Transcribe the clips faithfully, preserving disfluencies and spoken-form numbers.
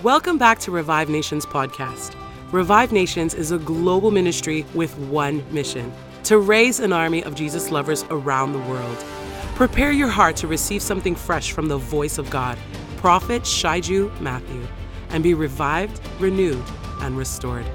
Welcome back to Revive Nations podcast. Revive Nations is a global ministry with one mission: to raise an army of Jesus lovers around the world. Prepare your heart to receive something fresh from the voice of God, Prophet Shaiju Matthew, and be revived, renewed, and restored.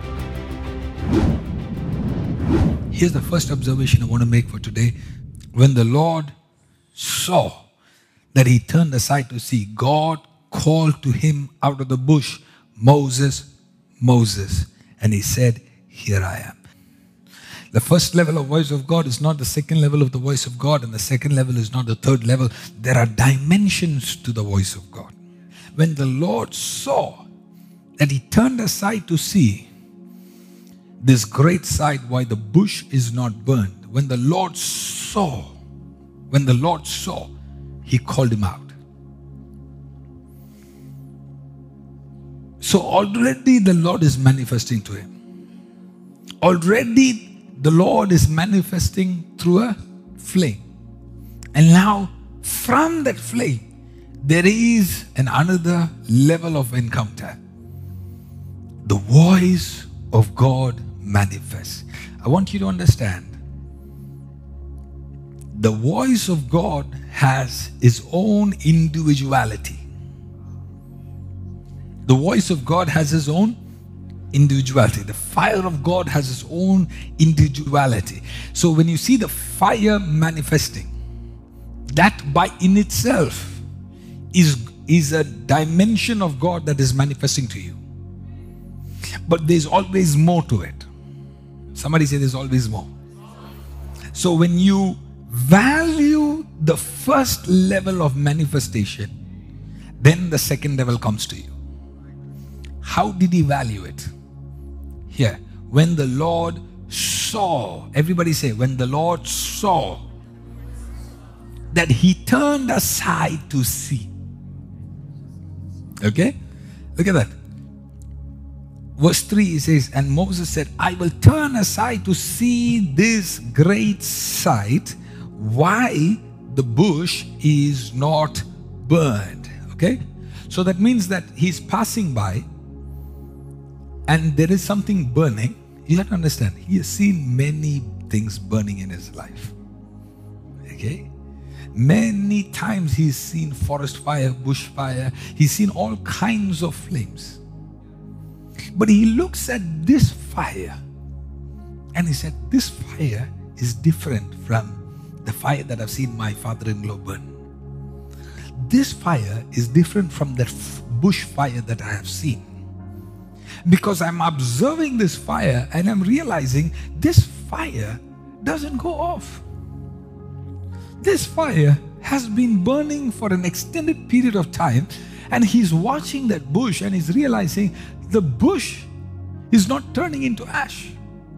Here's the first observation I want to make for today. When the Lord saw that he turned aside to see, God called to him out of the bush, "Moses, Moses." And he said, "Here I am." The first level of voice of God is not the second level of the voice of God, and the second level is not the third level. There are dimensions to the voice of God. When the Lord saw that he turned aside to see this great sight, why the bush is not burned. When the Lord saw, when the Lord saw, he called him out. So already the Lord is manifesting to him. Already the Lord is manifesting through a flame. And now from that flame, there is an another level of encounter. The voice of God manifests. I want you to understand, the voice of God has its own individuality. The voice of God has its own individuality. The fire of God has its own individuality. So when you see the fire manifesting, that by in itself is, is a dimension of God that is manifesting to you. But there's always more to it. Somebody say there's always more. So when you value the first level of manifestation, then the second level comes to you. How did he value it? Here, when the Lord saw, everybody say, when the Lord saw that he turned aside to see. Okay? Look at that. Verse three says, and Moses said, "I will turn aside to see this great sight, why the bush is not burned." Okay? So that means that he's passing by and there is something burning. You have to understand, he has seen many things burning in his life. Okay? Many times he's seen forest fire, bush fire. He's seen all kinds of flames. But he looks at this fire and he said, this fire is different from the fire that I've seen my father-in-law burn. This fire is different from the bush fire that I have seen. Because I'm observing this fire and I'm realizing this fire doesn't go off. This fire has been burning for an extended period of time, and he's watching that bush and he's realizing the bush is not turning into ash.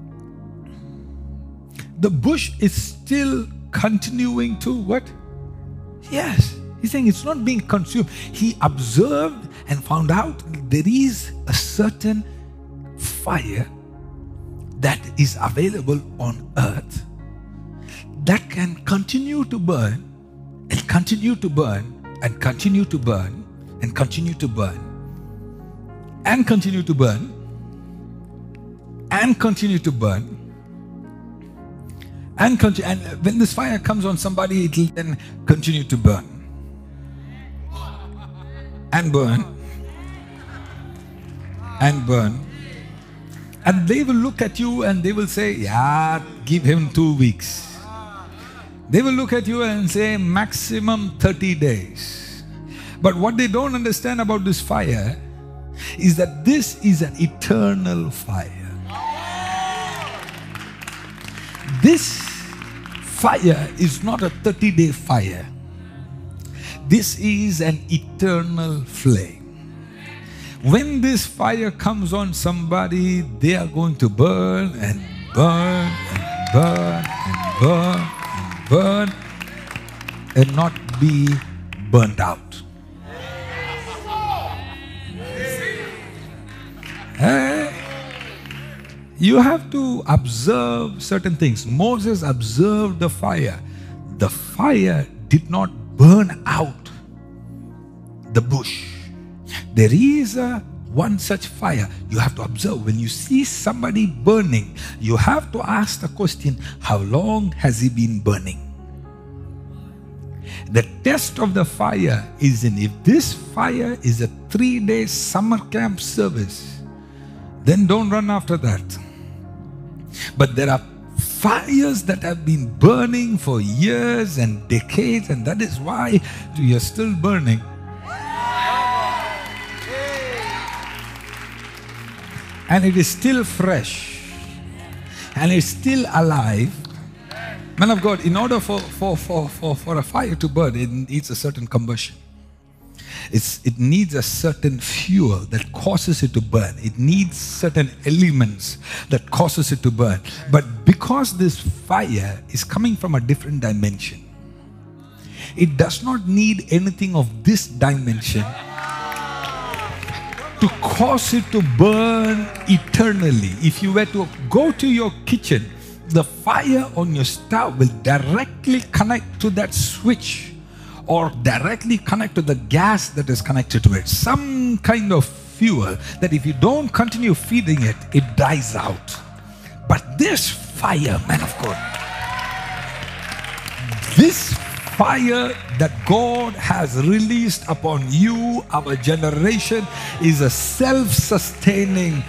The bush is still continuing to what? Yes. He's saying it's not being consumed. He observed and found out there is a certain fire that is available on earth that can continue to burn and continue to burn and continue to burn and continue to burn and continue to burn and continue to burn and continue. And when this fire comes on somebody, it will then continue to burn and burn and burn. And they will look at you and they will say, yeah, give him two weeks. They will look at you and say maximum thirty days. But what they don't understand about this fire is that this is an eternal fire. This fire is not a thirty-day fire. This is an eternal flame. When this fire comes on somebody, they are going to burn and burn and burn and burn and burn and not be burnt out. Hey, you have to observe certain things. Moses observed the fire. The fire did not burn out the bush. There is a one such fire, you have to observe. When you see somebody burning, you have to ask the question, how long has he been burning? The test of the fire is in, if this fire is a three-day summer camp service, then don't run after that. But there are fires that have been burning for years and decades, and that is why you're still burning. And it is still fresh. And it's still alive. Man of God, in order for, for, for, for, for a fire to burn, it needs a certain combustion. It's, it needs a certain fuel that causes it to burn. It needs certain elements that causes it to burn. But because this fire is coming from a different dimension, it does not need anything of this dimension to cause it to burn eternally. If you were to go to your kitchen, the fire on your stove will directly connect to that switch, or directly connect to the gas that is connected to it. Some kind of fuel that if you don't continue feeding it, it dies out. But this fire, man of God, this fire that God has released upon you, our generation, is a self-sustaining.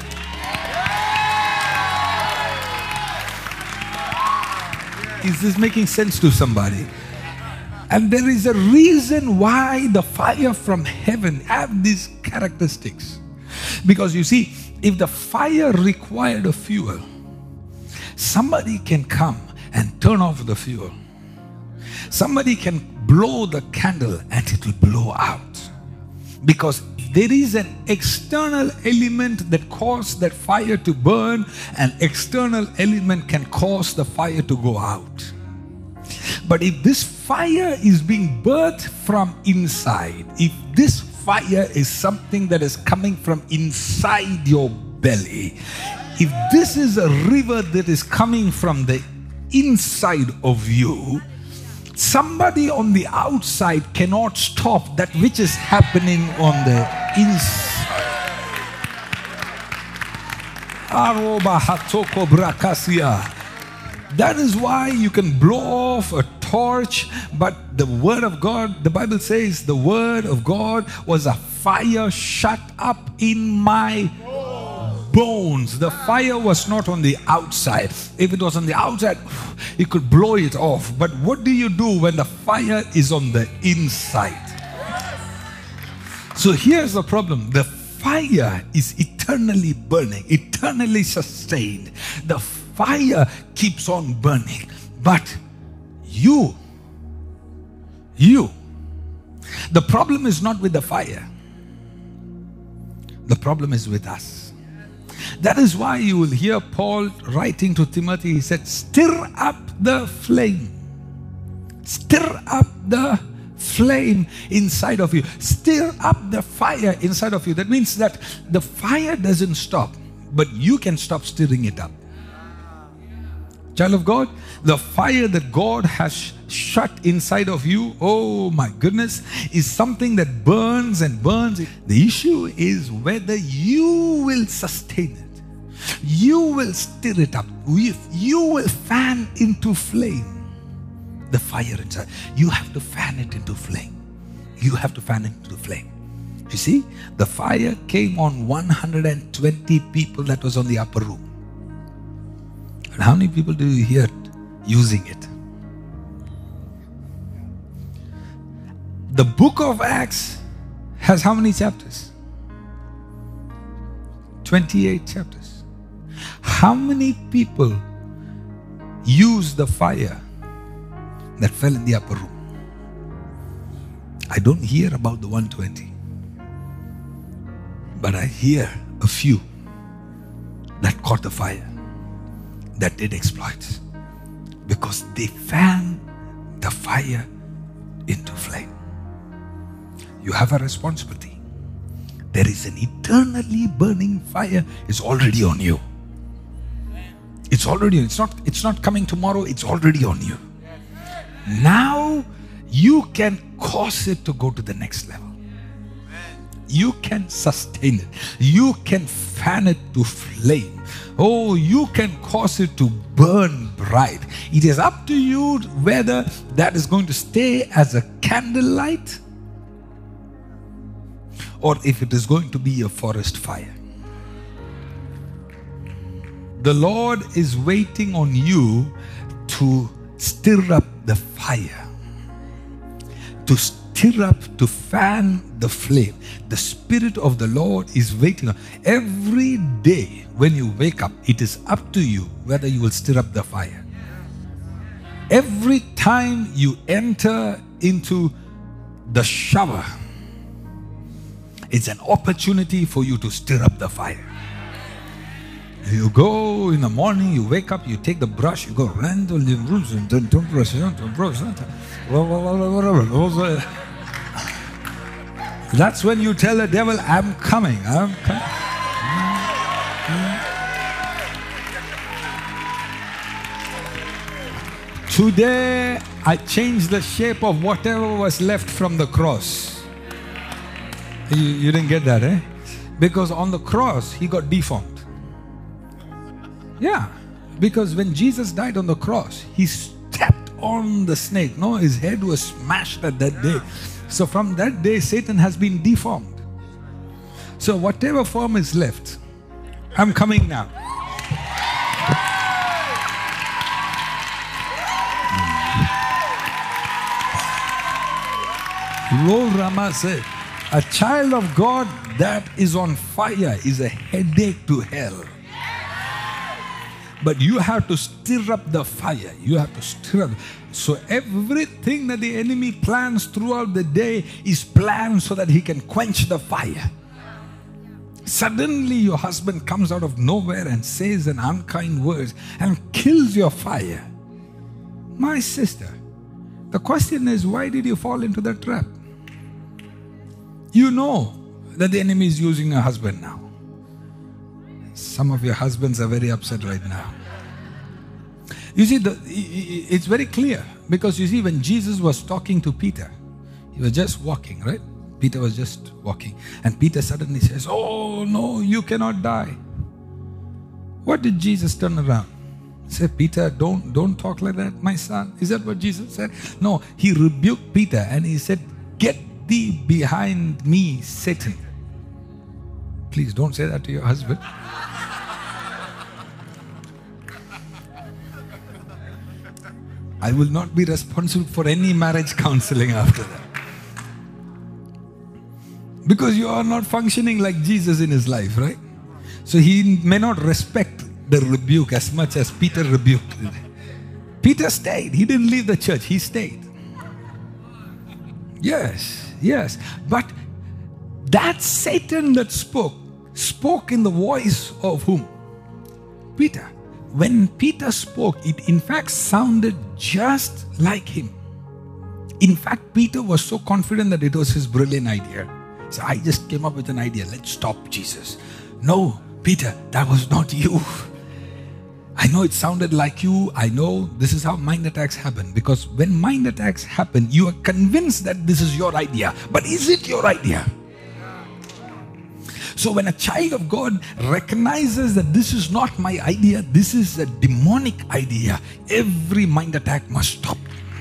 Is this making sense to somebody? And there is a reason why the fire from heaven have these characteristics. Because you see, if the fire required a fuel, somebody can come and turn off the fuel. Somebody can blow the candle and it will blow out. Because there is an external element that causes that fire to burn, and external element can cause the fire to go out. But if this fire is being birthed from inside, if this fire is something that is coming from inside your belly, if this is a river that is coming from the inside of you, somebody on the outside cannot stop that which is happening on the inside. That is why you can blow off a torch, but the word of God, the Bible says the word of God was a fire shut up in my bones. The fire was not on the outside. If it was on the outside, you could blow it off. But what do you do when the fire is on the inside? So here's the problem. The fire is eternally burning, eternally sustained. The fire keeps on burning. But you, you, the problem is not with the fire. The problem is with us. That is why you will hear Paul writing to Timothy. He said, stir up the flame. Stir up the flame inside of you. Stir up the fire inside of you. That means that the fire doesn't stop, but you can stop stirring it up. Child of God, the fire that God has shut inside of you, oh my goodness, is something that burns and burns. The issue is whether you will sustain it. You will stir it up. If you will fan into flame the fire inside, you have to fan it into flame. You have to fan it into flame. You see, the fire came on one hundred twenty people that was on the upper room. And how many people do you hear using it? The book of Acts has how many chapters? twenty-eight chapters. How many people use the fire that fell in the upper room? I don't hear about the one hundred twenty. But I hear a few that caught the fire, that did exploits, because they fanned the fire into flame. You have a responsibility. There is an eternally burning fire. It's already on you. It's already on. It's not, it's not coming tomorrow. It's already on you. Now you can cause it to go to the next level. You can sustain it. You can fan it to flame. Oh, you can cause it to burn bright. It is up to you whether that is going to stay as a candlelight or if it is going to be a forest fire. The Lord is waiting on you to stir up the fire, to stir up, to fan the flame. The Spirit of the Lord is waiting on. Every day when you wake up, it is up to you whether you will stir up the fire. Every time you enter into the shower, it's an opportunity for you to stir up the fire. You go in the morning, you wake up, you take the brush, you go, don't brush, don't brush. That's when you tell the devil, I'm coming, I'm coming. Today, I changed the shape of whatever was left from the cross. You, you didn't get that, eh? Because on the cross, he got deformed. Yeah, because when Jesus died on the cross, he stepped on the snake. No, his head was smashed at that day. So from that day, Satan has been deformed. So whatever form is left, I'm coming now. Lord Rama said, a child of God that is on fire is a headache to hell. But you have to stir up the fire. You have to stir up. So everything that the enemy plans throughout the day is planned so that he can quench the fire. Suddenly your husband comes out of nowhere and says an unkind words and kills your fire. My sister, the question is, why did you fall into that trap? You know that the enemy is using your husband now. Some of your husbands are very upset right now. You see, the, it's very clear because you see, when Jesus was talking to Peter, he was just walking, right? Peter was just walking, and Peter suddenly says, "Oh no, you cannot die." What did Jesus turn around? He said, "Peter, don't don't talk like that, my son." Is that what Jesus said? No, he rebuked Peter and he said, "Get thee behind me, Satan." Please don't say that to your husband. I will not be responsible for any marriage counseling after that. Because you are not functioning like Jesus in his life, right? So he may not respect the rebuke as much as Peter rebuked. Peter stayed. He didn't leave the church. He stayed. Yes, yes. But that Satan that spoke, spoke in the voice of whom? Peter. When Peter spoke, it in fact sounded just like him. In fact, Peter was so confident that it was his brilliant idea. So I just came up with an idea. Let's stop Jesus. No, Peter, that was not you. I know it sounded like you. I know this is how mind attacks happen. Because when mind attacks happen, you are convinced that this is your idea. But is it your idea? So when a child of God recognizes that this is not my idea, this is a demonic idea, every mind attack must stop.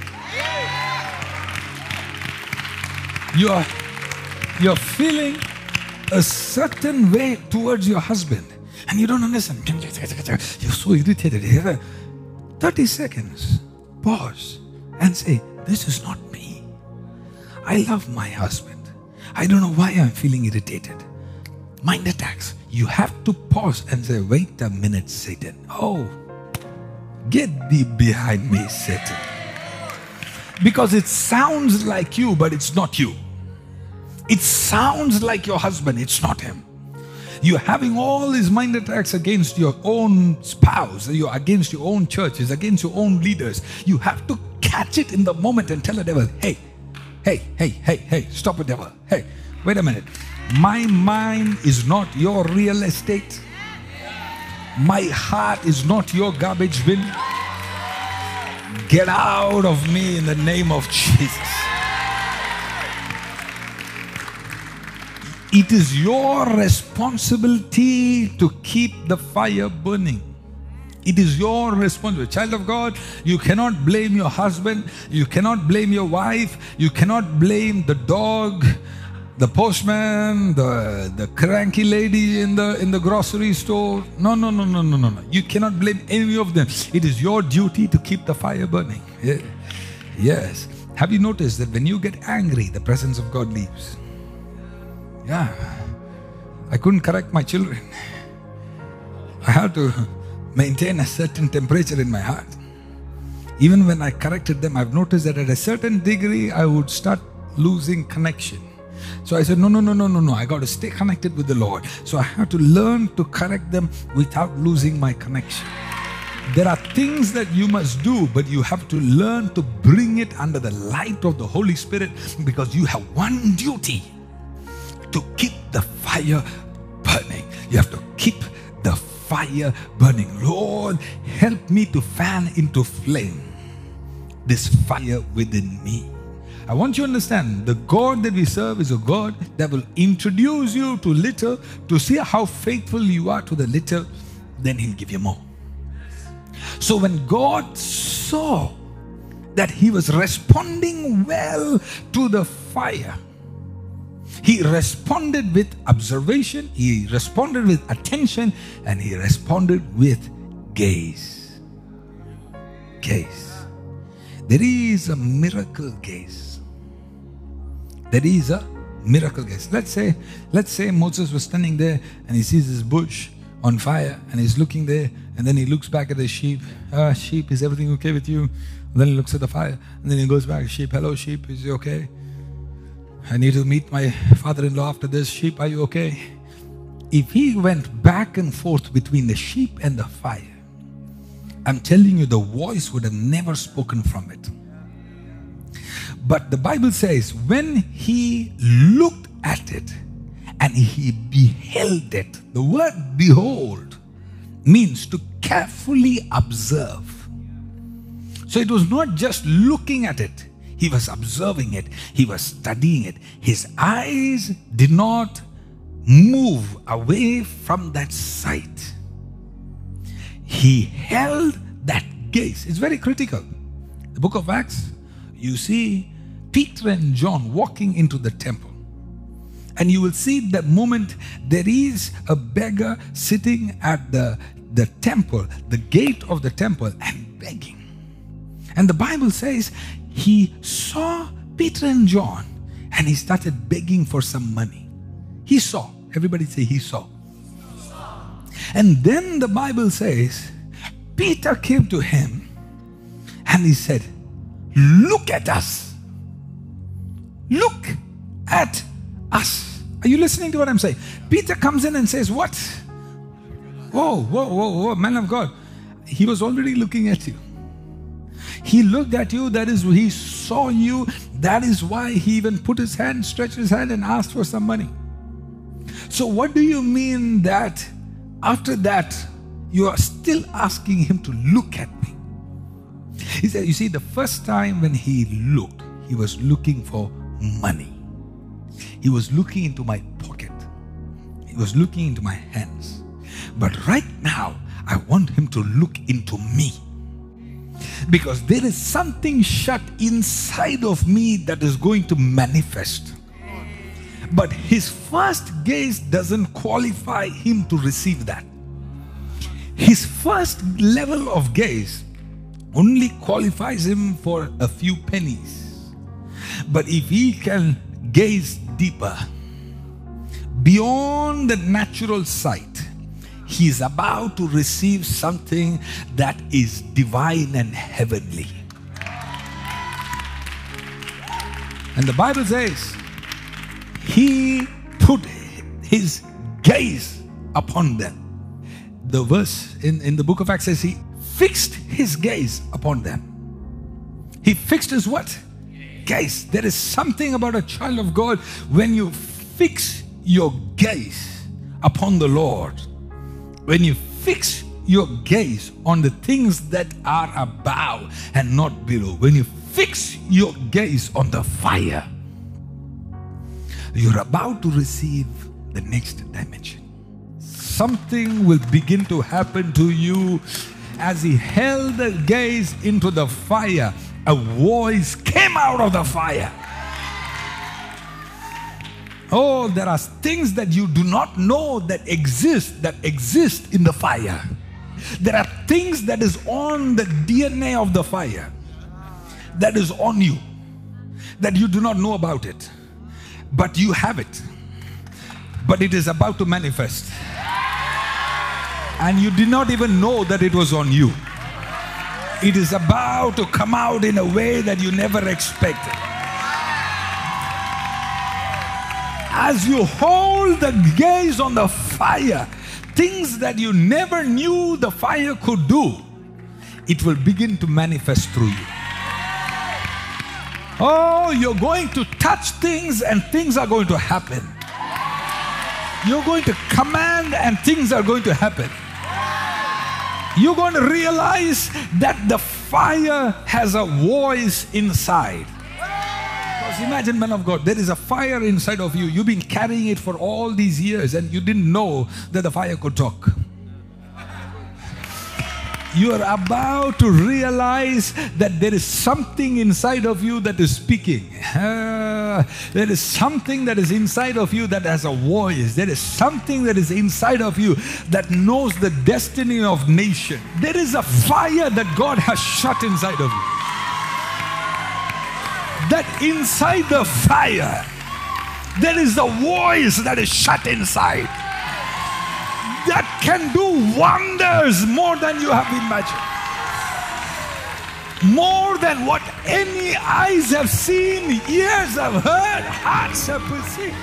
You're, you're feeling a certain way towards your husband and you don't understand. You're so irritated. thirty seconds. Pause and say, this is not me. I love my husband. I don't know why I'm feeling irritated. Mind attacks. You have to pause and say, wait a minute, Satan. Oh, get thee behind me, Satan. Because it sounds like you, but it's not you. It sounds like your husband. It's not him. You're having all these mind attacks against your own spouse. You're against your own churches, against your own leaders. You have to catch it in the moment and tell the devil, hey, hey, hey, hey, hey, stop it, devil. Hey, wait a minute. My mind is not your real estate. My heart is not your garbage bin. Get out of me in the name of Jesus. It is your responsibility to keep the fire burning. It is your responsibility. Child of God, you cannot blame your husband. You cannot blame your wife. You cannot blame the dog, the postman, the, the cranky lady in the, in the grocery store. No, no, no, no, no, no, no. You cannot blame any of them. It is your duty to keep the fire burning. Yeah. Yes. Have you noticed that when you get angry, the presence of God leaves? Yeah. I couldn't correct my children. I had to maintain a certain temperature in my heart. Even when I corrected them, I've noticed that at a certain degree, I would start losing connection. So I said, no, no, no, no, no, no. I got to stay connected with the Lord. So I have to learn to correct them without losing my connection. There are things that you must do, but you have to learn to bring it under the light of the Holy Spirit, because you have one duty: to keep the fire burning. You have to keep the fire burning. Lord, help me to fan into flame this fire within me. I want you to understand, the God that we serve is a God that will introduce you to little, to see how faithful you are to the little, then He'll give you more. So when God saw that he was responding well to the fire, He responded with observation, He responded with attention, and He responded with gaze. Gaze. There is a miracle gaze. There is a miracle gaze. Let's say, let's say Moses was standing there and he sees this bush on fire and he's looking there, and then he looks back at the sheep. Ah, sheep, is everything okay with you? And then he looks at the fire and then he goes back. Sheep, hello sheep, is you okay? I need to meet my father-in-law after this. Sheep, are you okay? If he went back and forth between the sheep and the fire, I'm telling you, the voice would have never spoken from it. But the Bible says, when he looked at it and he beheld it, the word behold means to carefully observe. So it was not just looking at it. He was observing it. He was studying it. His eyes did not move away from that sight. He held that gaze. It's very critical. The book of Acts, you see Peter and John walking into the temple. And you will see that moment there is a beggar sitting at the, the temple, the gate of the temple, and begging. And the Bible says he saw Peter and John and he started begging for some money. He saw. Everybody say he saw. And then the Bible says Peter came to him and he said, look at us. Look at us. Are you listening to what I'm saying? Peter comes in and says, what? Whoa, whoa, whoa, whoa, man of God. He was already looking at you. He looked at you, that is, he saw you. That is why he even put his hand, stretched his hand and asked for some money. So what do you mean that after that you are still asking him to look at me? He said, you see, the first time when he looked, he was looking for money. He was looking into my pocket. He was looking into my hands. But right now, I want him to look into me. Because there is something shut inside of me that is going to manifest. But his first gaze doesn't qualify him to receive that. His first level of gaze only qualifies him for a few pennies. But if he can gaze deeper, beyond the natural sight, he is about to receive something that is divine and heavenly. And the Bible says, he put his gaze upon them. The verse in, in the book of Acts says he fixed his gaze upon them. He fixed his what? Gaze. There is something about a child of God when you fix your gaze upon the Lord. When you fix your gaze on the things that are above and not below. When you fix your gaze on the fire. you're about to receive the next dimension. Something will begin to happen to you. As he held the gaze into the fire, a voice came out of the fire. Oh, there are things that you do not know that exist, that exist in the fire. There are things that is on the D N A of the fire, that is on you, that you do not know about it. But you have it. But it is about to manifest. And you did not even know that it was on you. It is about to come out in a way that you never expected. As you hold the gaze on the fire, things that you never knew the fire could do, it will begin to manifest through you. Oh, you're going to touch things and things are going to happen. You're going to command and things are going to happen. You're going to realize that the fire has a voice inside. Because imagine, man of God, there is a fire inside of you. You've been carrying it for all these years and you didn't know that the fire could talk. You are about to realize that there is something inside of you that is speaking. Uh, there is something that is inside of you that has a voice. There is something that is inside of you that knows the destiny of nation. There is a fire that God has shut inside of you. That inside the fire, there is a voice that is shut inside, that can do wonders more than you have imagined. More than what any eyes have seen, ears have heard, hearts have perceived.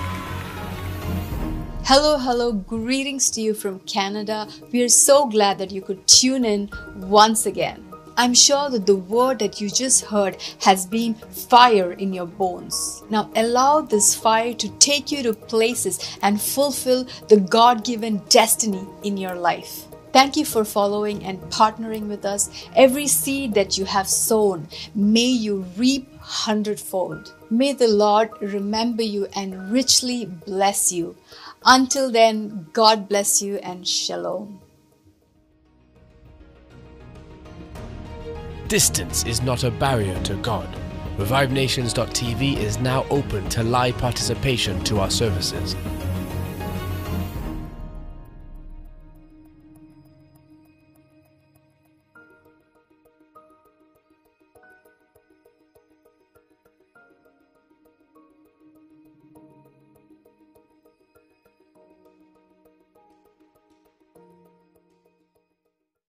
Hello, hello, greetings to you from Canada. We are so glad that you could tune in once again. I'm sure that the word that you just heard has been fire in your bones. Now allow this fire to take you to places and fulfill the God-given destiny in your life. Thank you for following and partnering with us. Every seed that you have sown, may you reap hundredfold. May the Lord remember you and richly bless you. Until then, God bless you and shalom. Distance is not a barrier to God. Revive Nations dot T V is now open to live participation to our services.